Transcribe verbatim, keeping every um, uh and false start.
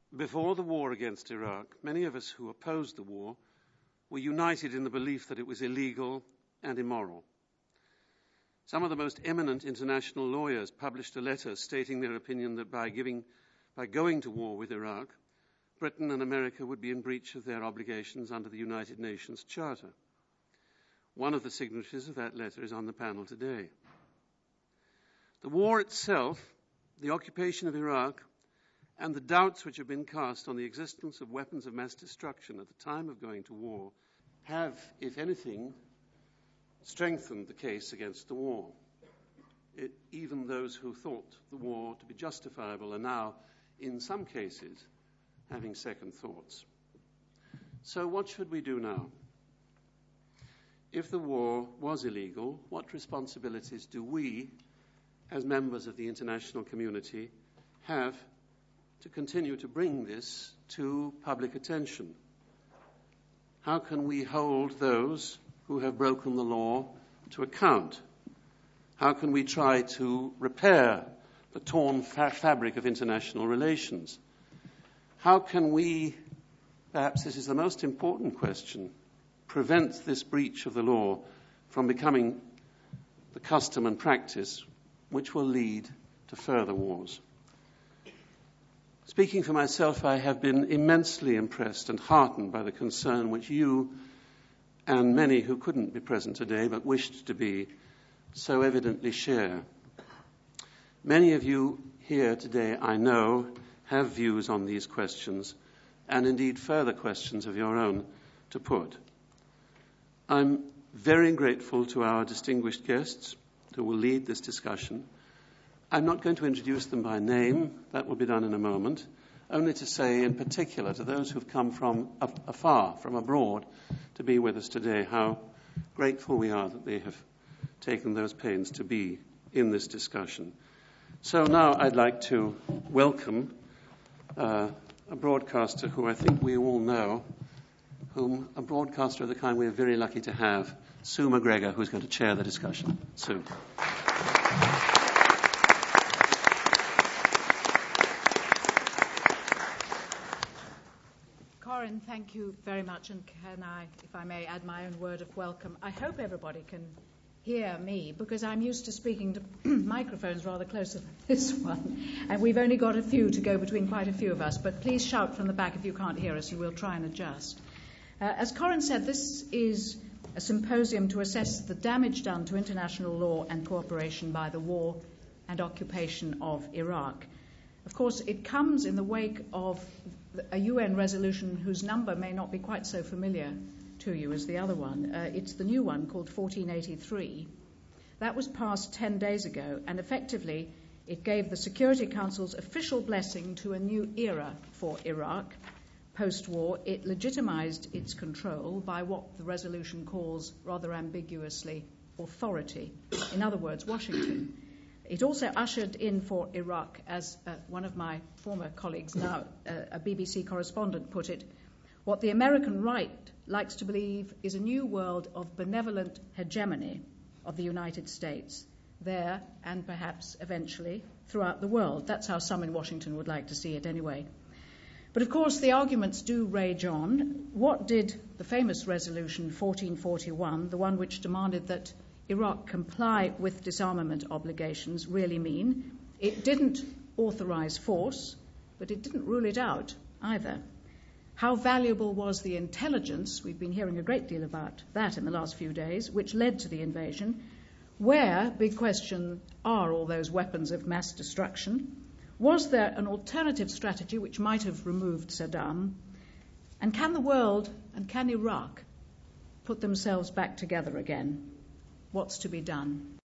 Before the war against Iraq, many of us who opposed the war were united in the belief that it was illegal and immoral. Some of the most eminent international lawyers published a letter stating their opinion that by, giving, by going to war with Iraq, Britain and America would be in breach of their obligations under the United Nations Charter. One of the signatories of that letter is on the panel today. The war itself, the occupation of Iraq, and the doubts which have been cast on the existence of weapons of mass destruction at the time of going to war have, if anything, strengthened the case against the war. It, even those who thought the war to be justifiable are now, in some cases, having second thoughts. So what should we do now? If the war was illegal, what responsibilities do we, as members of the international community, have to continue to bring this to public attention? How can we hold those who have broken the law to account? How can we try to repair the torn fa- fabric of international relations? How can we, perhaps this is the most important question, prevent this breach of the law from becoming the custom and practice which will lead to further wars? Speaking for myself, I have been immensely impressed and heartened by the concern which you and many who couldn't be present today but wished to be so evidently share. Many of you here today, I know, have views on these questions and indeed further questions of your own to put. I'm very grateful to our distinguished guests who will lead this discussion. I'm not going to introduce them by name, that will be done in a moment, only to say in particular to those who've come from afar, from abroad, to be with us today, how grateful we are that they have taken those pains to be in this discussion. So now I'd like to welcome uh, a broadcaster who I think we all know, whom a broadcaster of the kind we're very lucky to have, Sue McGregor, who's going to chair the discussion. Sue. Corin, thank you very much, and can I, if I may, add my own word of welcome. I hope everybody can hear me, because I'm used to speaking to microphones rather closer than this one, and we've only got a few to go between quite a few of us, but please shout from the back if you can't hear us, and we'll try and adjust. Uh, as Corin said, this is a symposium to assess the damage done to international law and cooperation by the war and occupation of Iraq. Of course, it comes in the wake of a U N resolution whose number may not be quite so familiar to you as the other one. Uh, it's the new one called fourteen eighty-three. That was passed ten days ago, and effectively it gave the Security Council's official blessing to a new era for Iraq. Post-war, it legitimized its control by what the resolution calls, rather ambiguously, authority. In other words, Washington. It also ushered in for Iraq, as uh, one of my former colleagues, now uh, a B B C correspondent, put it, what the American right likes to believe is a new world of benevolent hegemony of the United States, there and perhaps eventually throughout the world. That's how some in Washington would like to see it anyway. But of course the arguments do rage on. What did the famous resolution fourteen forty-one, the one which demanded that Iraq comply with disarmament obligations, really mean? It didn't authorize force, but it didn't rule it out either. How valuable was the intelligence, we've been hearing a great deal about that in the last few days, which led to the invasion? Where, big question, are all those weapons of mass destruction? Was there an alternative strategy which might have removed Saddam? And can the world and can Iraq put themselves back together again? What's to be done?